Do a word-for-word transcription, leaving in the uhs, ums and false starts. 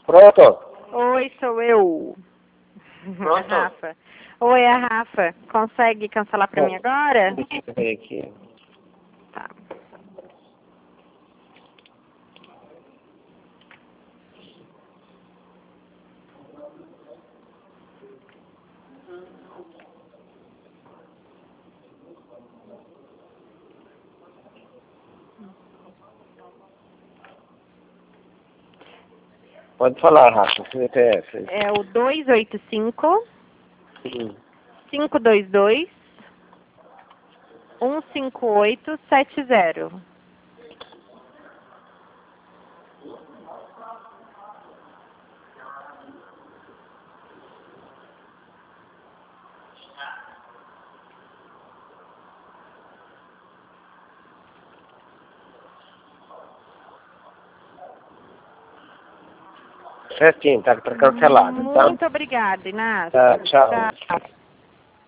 Pronto? Oi, sou eu. Pronto? A Rafa. Oi, é a Rafa. Consegue cancelar pra Bom, mim agora? Deixa eu ver aqui. Tá. Pode falar, Rafa, C P F. É o dois oito cinco, Hum. cinco dois dois, um cinco oito sete zero. Certinho, tá, tá cancelado, tá? Muito obrigada, Inácio. Tá, tchau. Tchau.